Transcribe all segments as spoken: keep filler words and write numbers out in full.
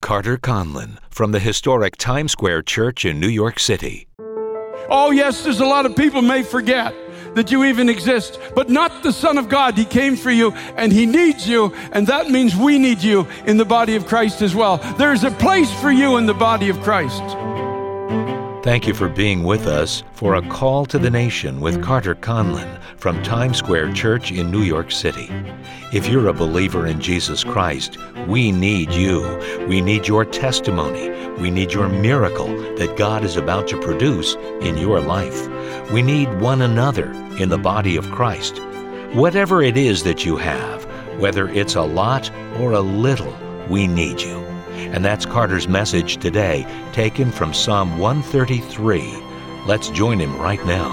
Carter Conlon from the historic Times Square Church in New York City. Oh, yes, there's a lot of people may forget that you even exist, but not the Son of God. He came for you, and He needs you, and that means we need you in the body of Christ as well. There's a place for you in the body of Christ. Thank you for being with us for A Call to the Nation with Carter Conlon from Times Square Church in New York City. If you're a believer in Jesus Christ, we need you. We need your testimony. We need your miracle that God is about to produce in your life. We need one another in the body of Christ. Whatever it is that you have, whether it's a lot or a little, we need you. And that's Carter's message today, taken from Psalm one thirty-three. Let's join him right now.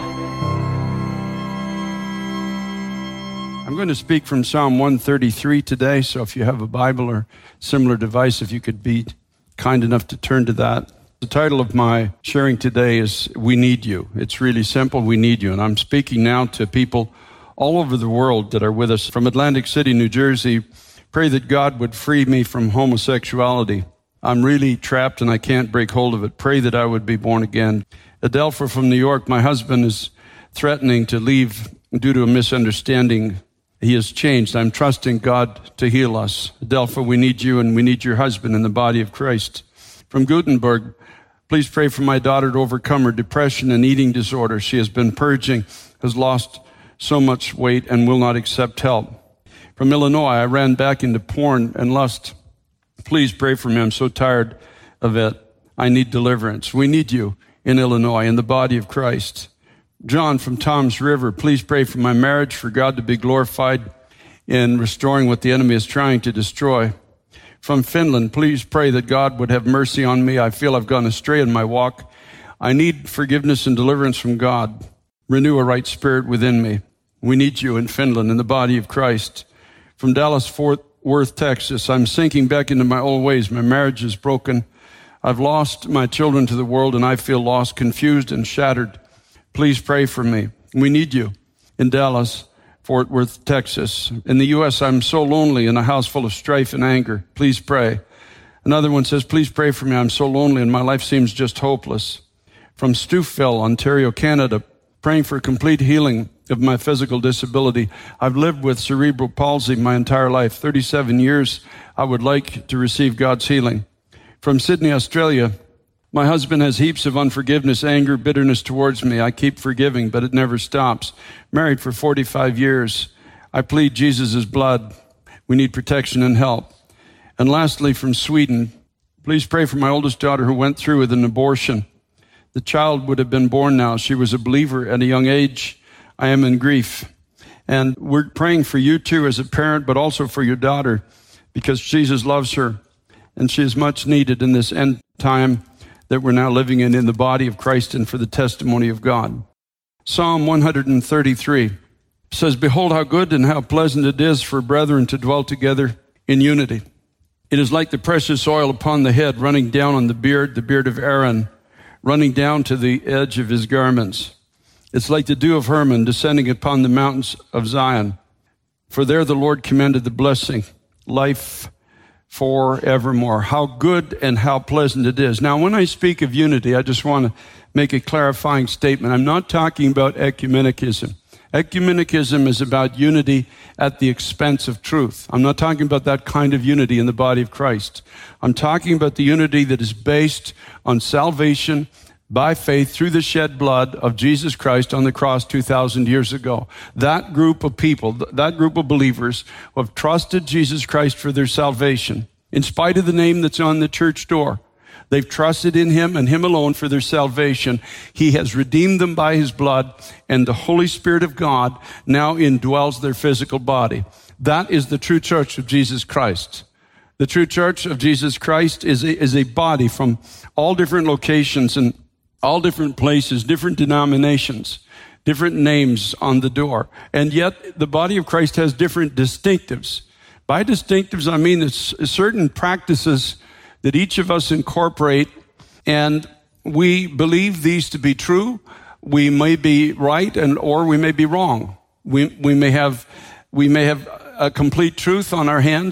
I'm going to speak from Psalm one thirty-three today, so if you have a Bible or similar device, if you could be kind enough to turn to that. The title of my sharing today is We Need You. It's really simple, we need you. And I'm speaking now to people all over the world that are with us. From Atlantic City, New Jersey, pray that God would free me from homosexuality. I'm really trapped and I can't break hold of it. Pray that I would be born again. Adelpha from New York, my husband is threatening to leave due to a misunderstanding. He has changed. I'm trusting God to heal us. Adelpha, we need you and we need your husband in the body of Christ. From Gutenberg, please pray for my daughter to overcome her depression and eating disorder. She has been purging, has lost so much weight and will not accept help. From Illinois, I ran back into porn and lust. Please pray for me. I'm so tired of it. I need deliverance. We need you in Illinois, in the body of Christ. John from Tom's River, please pray for my marriage, for God to be glorified in restoring what the enemy is trying to destroy. From Finland, please pray that God would have mercy on me. I feel I've gone astray in my walk. I need forgiveness and deliverance from God. Renew a right spirit within me. We need you in Finland, in the body of Christ. From Dallas, Fort Worth, Texas, I'm sinking back into my old ways. My marriage is broken. I've lost my children to the world, and I feel lost, confused, and shattered. Please pray for me. We need you in Dallas, Fort Worth, Texas. In the U S, I'm so lonely in a house full of strife and anger. Please pray. Another one says, please pray for me. I'm so lonely, and my life seems just hopeless. From Stouffville, Ontario, Canada, praying for complete healing of my physical disability. I've lived with cerebral palsy my entire life, thirty-seven years. I would like to receive God's healing. From Sydney, Australia, my husband has heaps of unforgiveness, anger, bitterness towards me. I keep forgiving, but it never stops. Married for forty-five years. I plead Jesus' blood. We need protection and help. And lastly, from Sweden, please pray for my oldest daughter who went through with an abortion. The child would have been born now. She was a believer at a young age. I am in grief. And we're praying for you too as a parent, but also for your daughter, because Jesus loves her and she is much needed in this end time that we're now living in, in the body of Christ and for the testimony of God. Psalm one thirty-three says, behold how good and how pleasant it is for brethren to dwell together in unity. It is like the precious oil upon the head, running down on the beard, the beard of Aaron, running down to the edge of his garments. It's like the dew of Hermon descending upon the mountains of Zion. For there the Lord commanded the blessing, life forevermore. How good and how pleasant it is. Now, when I speak of unity, I just want to make a clarifying statement. I'm not talking about ecumenicism. Ecumenicism is about unity at the expense of truth. I'm not talking about that kind of unity in the body of Christ. I'm talking about the unity that is based on salvation by faith through the shed blood of Jesus Christ on the cross two thousand years ago. That group of people, that group of believers who have trusted Jesus Christ for their salvation, in spite of the name that's on the church door, they've trusted in Him and Him alone for their salvation. He has redeemed them by His blood, and the Holy Spirit of God now indwells their physical body. That is the true church of Jesus Christ. The true church of Jesus Christ is a, is a body from all different locations and all different places, different denominations, different names on the door. And yet the body of Christ has different distinctives. By distinctives, I mean it's certain practices that each of us incorporate, and we believe these to be true. We may be right, and or we may be wrong. We we may have we may have a complete truth on our hands,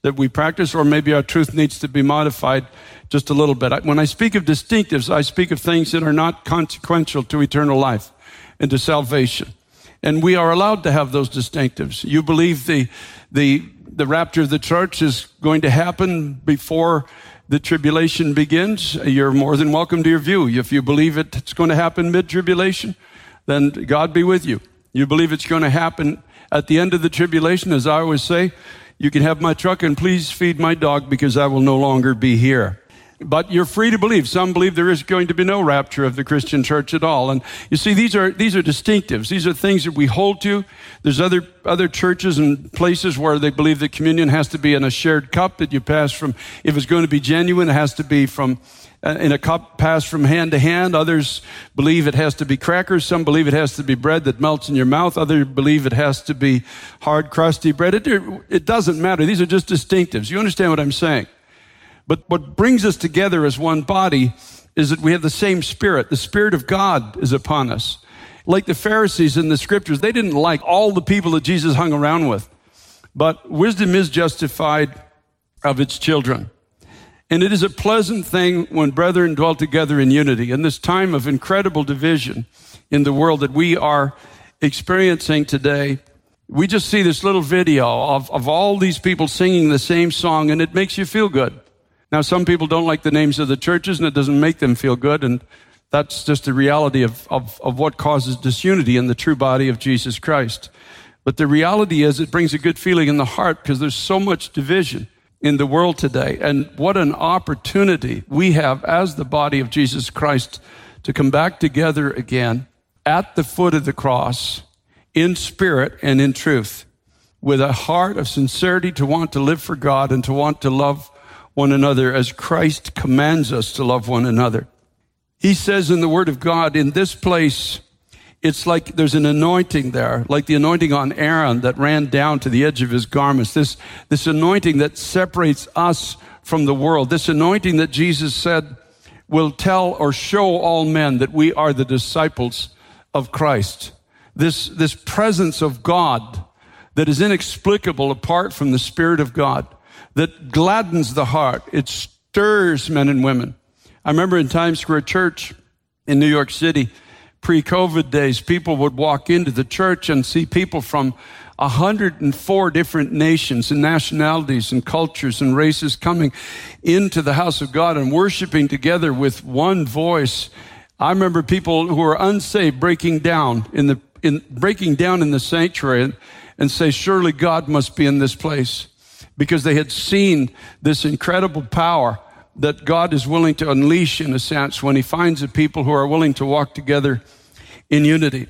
that we practice, or maybe our truth needs to be modified just a little bit. When I speak of distinctives, I speak of things that are not consequential to eternal life and to salvation. And we are allowed to have those distinctives. You believe the, the, the rapture of the church is going to happen before the tribulation begins, you're more than welcome to your view. If you believe it, it's going to happen mid-tribulation, then God be with you. You believe it's going to happen at the end of the tribulation, as I always say, you can have my truck and please feed my dog because I will no longer be here. But you're free to believe. Some believe there is going to be no rapture of the Christian church at all. And you see, these are these are distinctives. These are things that we hold to. There's other other churches and places where they believe that communion has to be in a shared cup that you pass from. If it's going to be genuine, it has to be from uh, in a cup passed from hand to hand. Others believe it has to be crackers. Some believe it has to be bread that melts in your mouth. Others believe it has to be hard, crusty bread. It, it doesn't matter. These are just distinctives. You understand what I'm saying? But what brings us together as one body is that we have the same Spirit. The Spirit of God is upon us. Like the Pharisees in the scriptures, they didn't like all the people that Jesus hung around with. But wisdom is justified of its children. And it is a pleasant thing when brethren dwell together in unity. In this time of incredible division in the world that we are experiencing today, we just see this little video of, of all these people singing the same song, and it makes you feel good. Now, some people don't like the names of the churches, and it doesn't make them feel good, and that's just the reality of, of, of what causes disunity in the true body of Jesus Christ. But the reality is it brings a good feeling in the heart because there's so much division in the world today. And what an opportunity we have as the body of Jesus Christ to come back together again at the foot of the cross in spirit and in truth with a heart of sincerity to want to live for God and to want to love one another as Christ commands us to love one another. He says in the Word of God, in this place, it's like there's an anointing there, like the anointing on Aaron that ran down to the edge of his garments. This, this anointing that separates us from the world. This anointing that Jesus said will tell or show all men that we are the disciples of Christ. This, this presence of God that is inexplicable apart from the Spirit of God, that gladdens the heart. It stirs men and women. I remember in Times Square Church in New York City, pre-COVID days, people would walk into the church and see people from one hundred four different nations and nationalities and cultures and races coming into the house of God and worshiping together with one voice. I remember people who were unsaved breaking down in the in breaking down in the sanctuary and, and say, surely God must be in this place. Because they had seen this incredible power that God is willing to unleash in a sense when he finds a people who are willing to walk together in unity.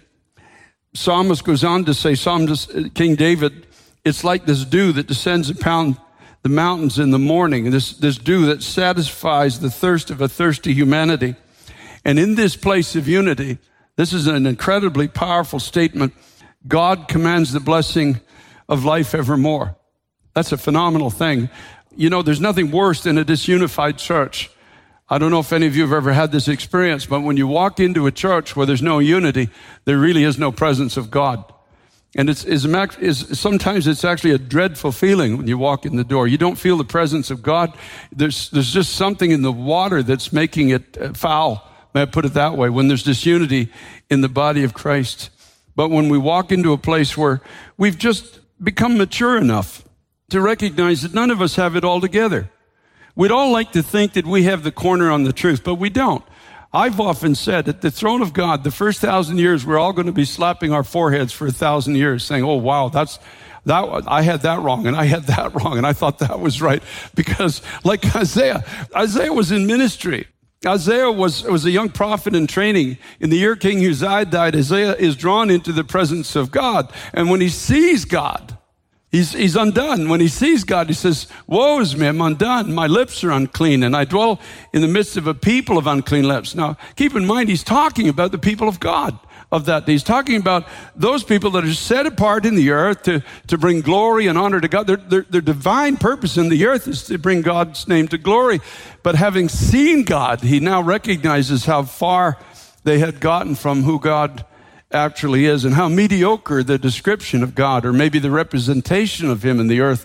Psalmist goes on to say, Psalmist King David, it's like this dew that descends upon the mountains in the morning, this, this dew that satisfies the thirst of a thirsty humanity. And in this place of unity, this is an incredibly powerful statement. God commands the blessing of life evermore. That's a phenomenal thing. You know, there's nothing worse than a disunified church. I don't know if any of you have ever had this experience, but when you walk into a church where there's no unity, there really is no presence of God. And it's, it's, it's sometimes it's actually a dreadful feeling when you walk in the door. You don't feel the presence of God. There's, there's just something in the water that's making it foul. May I put it that way? When there's disunity in the body of Christ. But when we walk into a place where we've just become mature enough to recognize that none of us have it all together. We'd all like to think that we have the corner on the truth, but we don't. I've often said at the throne of God, the first thousand years, we're all going to be slapping our foreheads for a thousand years saying, oh, wow, that's, that, I had that wrong and I had that wrong and I thought that was right. Because like Isaiah, Isaiah was in ministry. Isaiah was, was a young prophet in training. In the year King Uzziah died, Isaiah is drawn into the presence of God. And when he sees God, He's, he's undone. When he sees God, he says, woe is me, I'm undone. My lips are unclean, and I dwell in the midst of a people of unclean lips. Now, keep in mind, he's talking about the people of God of that day. He's talking about those people that are set apart in the earth to, to bring glory and honor to God. Their, their, their divine purpose in the earth is to bring God's name to glory. But having seen God, he now recognizes how far they had gotten from who God actually is and how mediocre the description of God or maybe the representation of him in the earth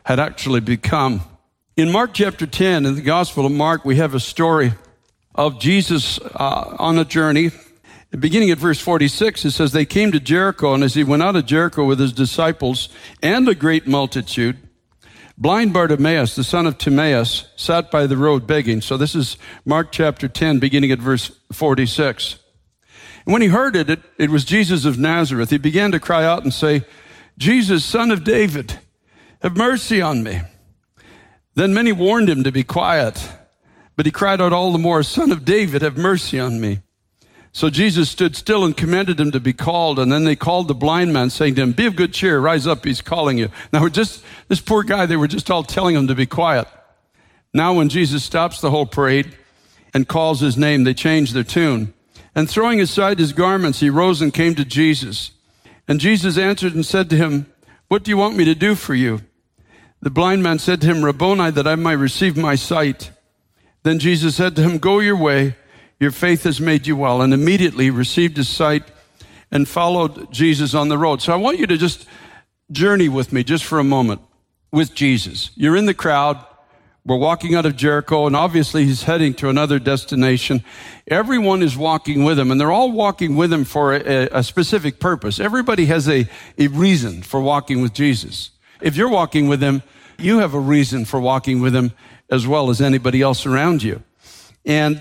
had actually become. In Mark chapter ten, in the Gospel of Mark, we have a story of Jesus uh, on a journey. Beginning at verse forty-six, it says, they came to Jericho, and as he went out of Jericho with his disciples and a great multitude, blind Bartimaeus, the son of Timaeus, sat by the road begging. So this is Mark chapter ten, beginning at verse forty-six. And when he heard it, it, it was Jesus of Nazareth. He began to cry out and say, Jesus, son of David, have mercy on me. Then many warned him to be quiet, but he cried out all the more, Son of David, have mercy on me. So Jesus stood still and commanded him to be called. And then they called the blind man, saying to him, be of good cheer, rise up, he's calling you. Now, we're just this poor guy, they were just all telling him to be quiet. Now, when Jesus stops the whole parade and calls his name, they change their tune. And throwing aside his garments, he rose and came to Jesus. And Jesus answered and said to him, what do you want me to do for you? The blind man said to him, Rabboni, that I might receive my sight. Then Jesus said to him, go your way, your faith has made you well. And immediately he received his sight and followed Jesus on the road. So I want you to just journey with me just for a moment with Jesus. You're in the crowd. We're walking out of Jericho, and obviously he's heading to another destination. Everyone is walking with him, and they're all walking with him for a, a specific purpose. Everybody has a, a reason for walking with Jesus. If you're walking with him, you have a reason for walking with him as well as anybody else around you. And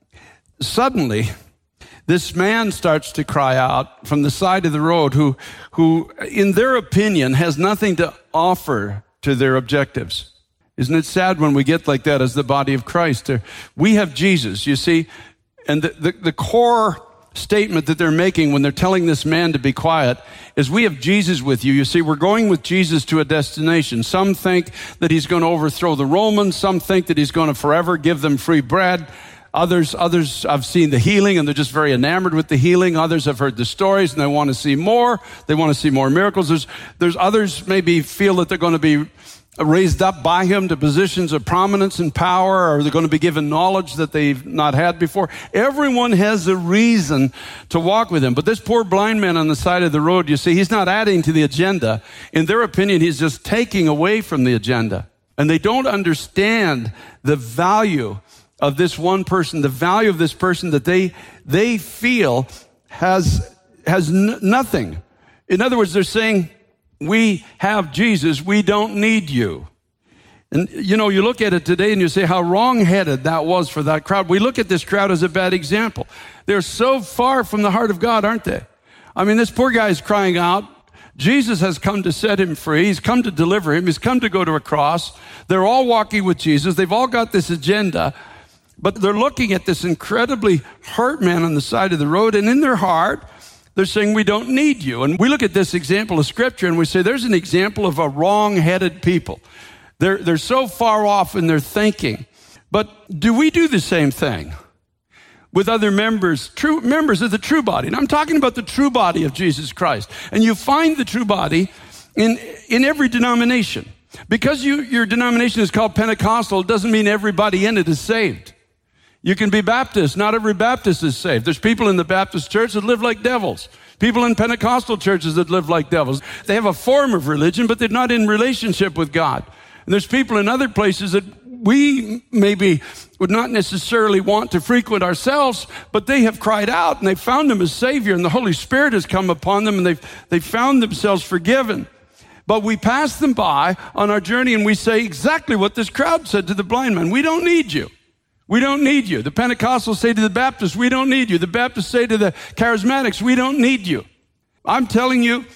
suddenly, this man starts to cry out from the side of the road who, who, in their opinion, has nothing to offer to their objectives. Isn't it sad when we get like that as the body of Christ? We have Jesus, you see, and the, the, the core statement that they're making when they're telling this man to be quiet is we have Jesus with you. You see, we're going with Jesus to a destination. Some think that he's going to overthrow the Romans. Some think that he's going to forever give them free bread. Others, others have seen the healing and they're just very enamored with the healing. Others have heard the stories and they want to see more. They want to see more miracles. There's, there's others maybe feel that they're going to be raised up by him to positions of prominence and power, or they're going to be given knowledge that they've not had before. Everyone has a reason to walk with him. But this poor blind man on the side of the road, you see, he's not adding to the agenda. In their opinion, he's just taking away from the agenda. And they don't understand the value of this one person, the value of this person that they, they feel has, has n- nothing. In other words, they're saying, we have Jesus, we don't need you. And, you know, you look at it today and you say how wrong-headed that was for that crowd. We look at this crowd as a bad example. They're so far from the heart of God, aren't they? I mean, this poor guy is crying out. Jesus has come to set him free. He's come to deliver him. He's come to go to a cross. They're all walking with Jesus. They've all got this agenda, but they're looking at this incredibly hurt man on the side of the road, and in their heart, they're saying, we don't need you. And we look at this example of Scripture and we say, there's an example of a wrong-headed people. They're, they're so far off in their thinking. But do we do the same thing with other members, true members of the true body? And I'm talking about the true body of Jesus Christ. And you find the true body in, in every denomination. Because you, your denomination is called Pentecostal, it doesn't mean everybody in it is saved. You can be Baptist. Not every Baptist is saved. There's people in the Baptist church that live like devils. People in Pentecostal churches that live like devils. They have a form of religion, but they're not in relationship with God. And there's people in other places that we maybe would not necessarily want to frequent ourselves, but they have cried out and they found him as Savior, and the Holy Spirit has come upon them, and they've, they've found themselves forgiven. But we pass them by on our journey and we say exactly what this crowd said to the blind man. We don't need you. We don't need you. The Pentecostals say to the Baptists, we don't need you. The Baptists say to the Charismatics, we don't need you. I'm telling you,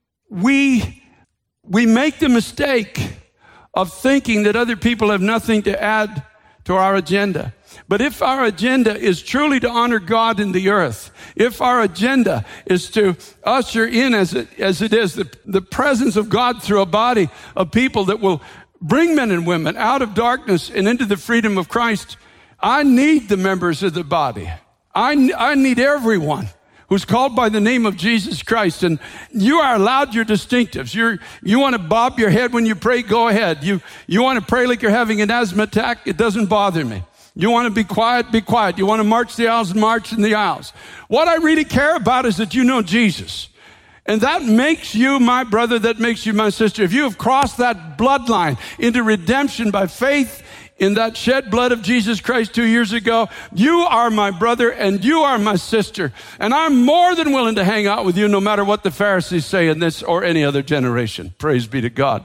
we, we make the mistake of thinking that other people have nothing to add to our agenda. But if our agenda is truly to honor God in the earth, if our agenda is to usher in, as it, as it is, the, the presence of God through a body of people that will bring men and women out of darkness and into the freedom of Christ, I need the members of the body. I, I need everyone who's called by the name of Jesus Christ. And you are allowed your distinctives. You're, you want to bob your head when you pray, go ahead. You, you want to pray like you're having an asthma attack, it doesn't bother me. You want to be quiet, be quiet. You want to march the aisles, march in the aisles. What I really care about is that you know Jesus. And that makes you my brother, that makes you my sister. If you have crossed that bloodline into redemption by faith in that shed blood of Jesus Christ two years ago, you are my brother and you are my sister. And I'm more than willing to hang out with you no matter what the Pharisees say in this or any other generation. Praise be to God.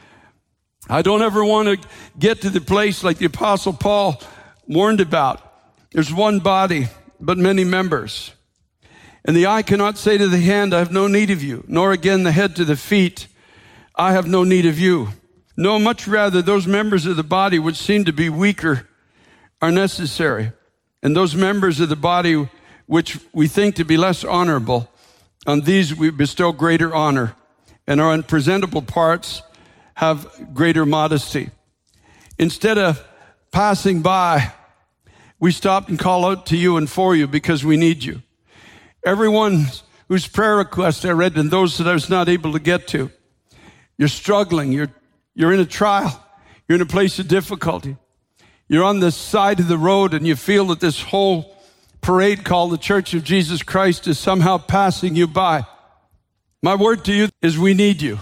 I don't ever want to get to the place like the Apostle Paul warned about. There's one body, but many members. And the eye cannot say to the hand, I have no need of you, nor again the head to the feet, I have no need of you. No, much rather those members of the body which seem to be weaker are necessary. And those members of the body which we think to be less honorable, on these we bestow greater honor, and our unpresentable parts have greater modesty. Instead of passing by, we stop and call out to you and for you because we need you. Everyone whose prayer requests I read and those that I was not able to get to, you're struggling, you're, you're in a trial, you're in a place of difficulty. You're on the side of the road and you feel that this whole parade called the Church of Jesus Christ is somehow passing you by. My word to you is we need you.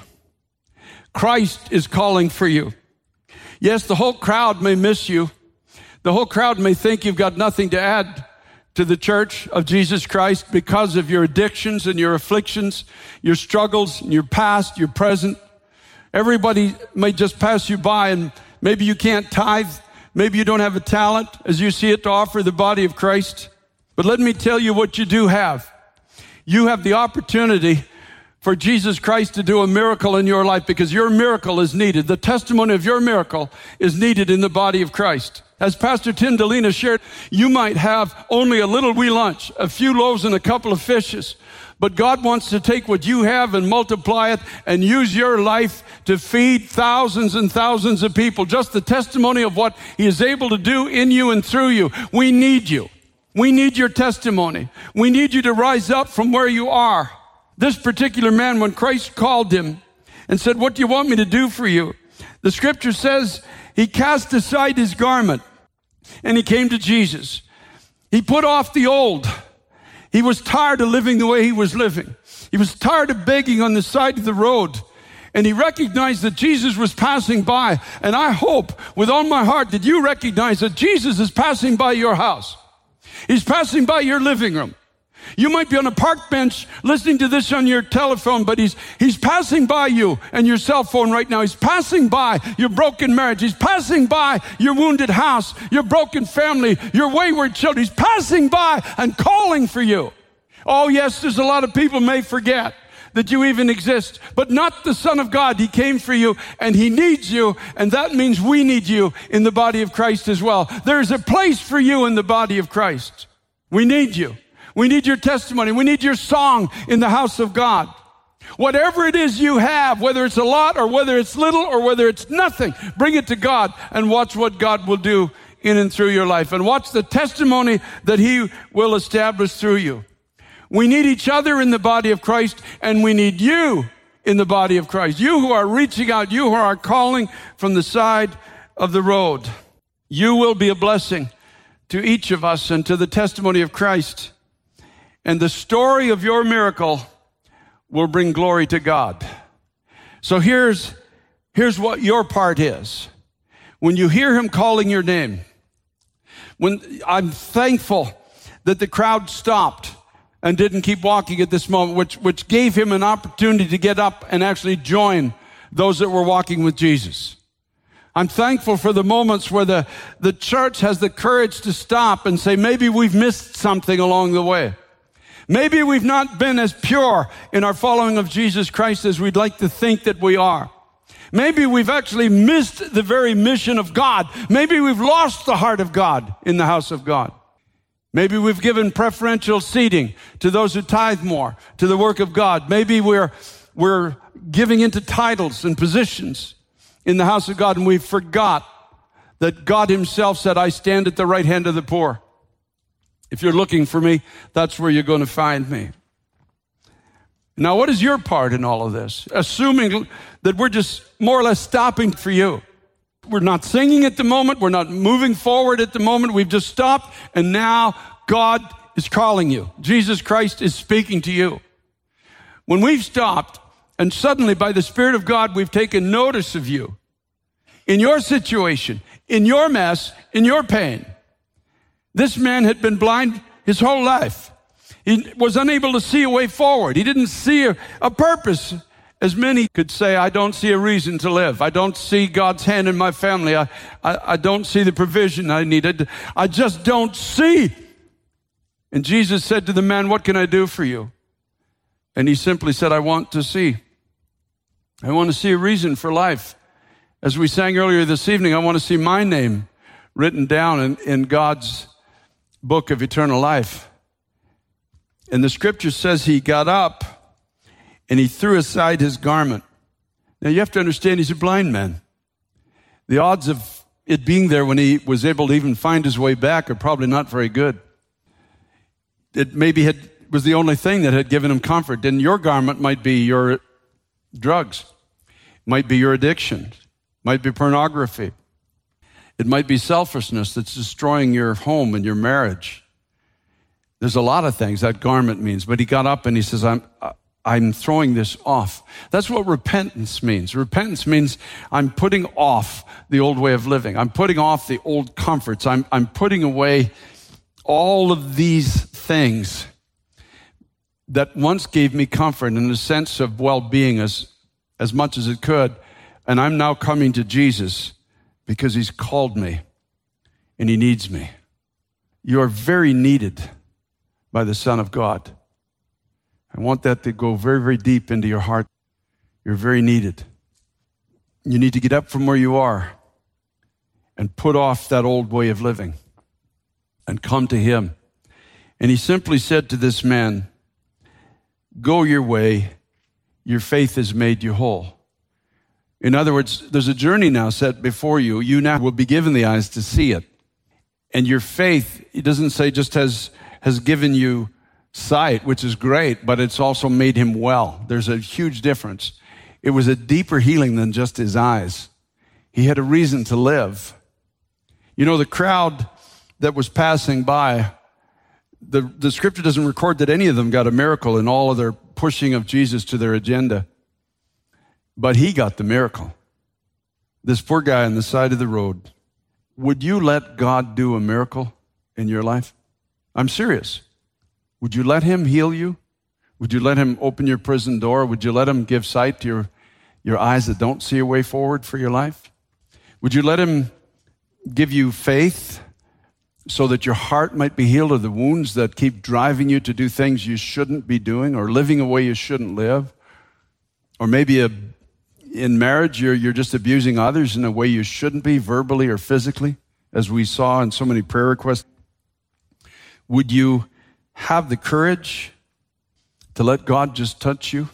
Christ is calling for you. Yes, the whole crowd may miss you. The whole crowd may think you've got nothing to add to the Church of Jesus Christ because of your addictions and your afflictions, your struggles, and your past, your present. Everybody may just pass you by, and maybe you can't tithe. Maybe you don't have a talent as you see it to offer the body of Christ. But let me tell you what you do have. You have the opportunity for Jesus Christ to do a miracle in your life because your miracle is needed. The testimony of your miracle is needed in the body of Christ. As Pastor Tim Delina shared, you might have only a little wee lunch, a few loaves and a couple of fishes, but God wants to take what you have and multiply it and use your life to feed thousands and thousands of people. Just the testimony of what He is able to do in you and through you. We need you. We need your testimony. We need you to rise up from where you are. This particular man, when Christ called him and said, what do you want me to do for you? The scripture says he cast aside his garment and he came to Jesus. He put off the old. He was tired of living the way he was living. He was tired of begging on the side of the road. And he recognized that Jesus was passing by. And I hope with all my heart that you recognize that Jesus is passing by your house. He's passing by your living room. You might be on a park bench listening to this on your telephone, but he's, he's passing by you and your cell phone right now. He's passing by your broken marriage. He's passing by your wounded house, your broken family, your wayward children. He's passing by and calling for you. Oh yes, there's a lot of people may forget that you even exist, but not the Son of God. He came for you and He needs you, and that means we need you in the body of Christ as well. There's a place for you in the body of Christ. We need you. We need your testimony. We need your song in the house of God. Whatever it is you have, whether it's a lot or whether it's little or whether it's nothing, bring it to God and watch what God will do in and through your life. And watch the testimony that He will establish through you. We need each other in the body of Christ, and we need you in the body of Christ. You who are reaching out, you who are calling from the side of the road. You will be a blessing to each of us and to the testimony of Christ. And the story of your miracle will bring glory to God. So here's, here's what your part is. When you hear Him calling your name, when I'm thankful that the crowd stopped and didn't keep walking at this moment, which, which gave him an opportunity to get up and actually join those that were walking with Jesus. I'm thankful for the moments where the, the church has the courage to stop and say, maybe we've missed something along the way. Maybe we've not been as pure in our following of Jesus Christ as we'd like to think that we are. Maybe we've actually missed the very mission of God. Maybe we've lost the heart of God in the house of God. Maybe we've given preferential seating to those who tithe more to the work of God. Maybe we're, we're giving into titles and positions in the house of God, and we forgot that God Himself said, I stand at the right hand of the poor. If you're looking for me, that's where you're going to find me. Now, what is your part in all of this? Assuming that we're just more or less stopping for you. We're not singing at the moment. We're not moving forward at the moment. We've just stopped, and now God is calling you. Jesus Christ is speaking to you. When we've stopped and suddenly by the Spirit of God, we've taken notice of you, in your situation, in your mess, in your pain. This man had been blind his whole life. He was unable to see a way forward. He didn't see a, a purpose. As many could say, I don't see a reason to live. I don't see God's hand in my family. I, I, I don't see the provision I needed. I just don't see. And Jesus said to the man, what can I do for you? And he simply said, I want to see. I want to see a reason for life. As we sang earlier this evening, I want to see my name written down in, in God's book of eternal life. And the scripture says he got up and he threw aside his garment. Now you have to understand he's a blind man. The odds of it being there when he was able to even find his way back are probably not very good. It maybe had, was the only thing that had given him comfort. And your garment might be your drugs, might be your addiction, might be pornography. It might be selfishness that's destroying your home and your marriage. There's a lot of things that garment means, but he got up and he says, I'm, I'm throwing this off. That's what repentance means. Repentance means I'm putting off the old way of living. I'm putting off the old comforts. I'm, I'm putting away all of these things that once gave me comfort and a sense of well-being as, as much as it could. And I'm now coming to Jesus because he's called me and he needs me. You are very needed by the Son of God. I want that to go very, very deep into your heart. You're very needed. You need to get up from where you are and put off that old way of living and come to him. And he simply said to this man, go your way, your faith has made you whole. In other words, there's a journey now set before you. You now will be given the eyes to see it. And your faith, it doesn't say just has, has given you sight, which is great, but it's also made him well. There's a huge difference. It was a deeper healing than just his eyes. He had a reason to live. You know, the crowd that was passing by, the, the scripture doesn't record that any of them got a miracle in all of their pushing of Jesus to their agenda. But he got the miracle. This poor guy on the side of the road. Would you let God do a miracle in your life? I'm serious. Would you let him heal you? Would you let him open your prison door? Would you let him give sight to your, your eyes that don't see a way forward for your life? Would you let him give you faith so that your heart might be healed of the wounds that keep driving you to do things you shouldn't be doing or living a way you shouldn't live? Or maybe a, in marriage, you're, you're just abusing others in a way you shouldn't be, verbally or physically, as we saw in so many prayer requests. Would you have the courage to let God just touch you?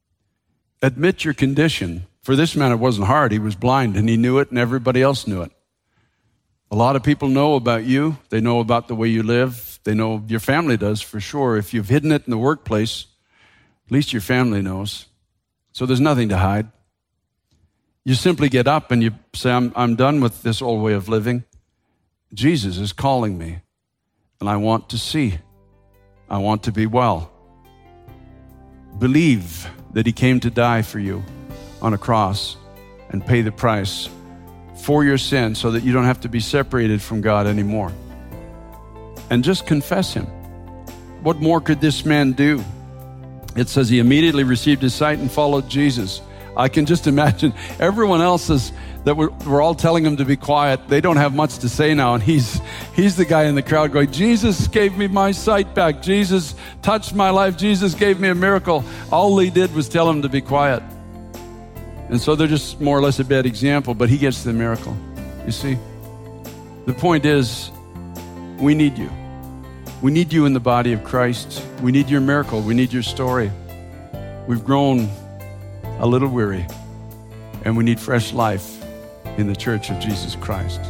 Admit your condition. For this man, it wasn't hard. He was blind and he knew it and everybody else knew it. A lot of people know about you. They know about the way you live. They know your family does for sure. If you've hidden it in the workplace, at least your family knows. So there's nothing to hide. You simply get up and you say, I'm, I'm done with this old way of living. Jesus is calling me and I want to see. I want to be well. Believe that he came to die for you on a cross and pay the price for your sin so that you don't have to be separated from God anymore. And just confess him. What more could this man do? It says he immediately received his sight and followed Jesus. I can just imagine everyone else's that were, were all telling him to be quiet. They don't have much to say now. And he's, he's the guy in the crowd going, Jesus gave me my sight back. Jesus touched my life. Jesus gave me a miracle. All he did was tell him to be quiet. And so they're just more or less a bad example, but he gets the miracle. You see? The point is, we need you. We need you in the body of Christ. We need your miracle. We need your story. We've grown a little weary, and we need fresh life in the Church of Jesus Christ.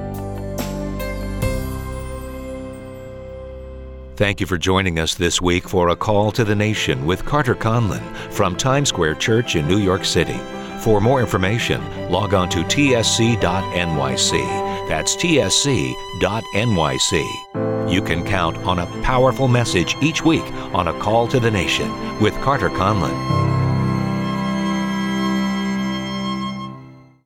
Thank you for joining us this week for A Call to the Nation with Carter Conlon from Times Square Church in New York City. For more information, log on to T S C dot N Y C. That's T S C dot N Y C. You can count on a powerful message each week on A Call to the Nation with Carter Conlon.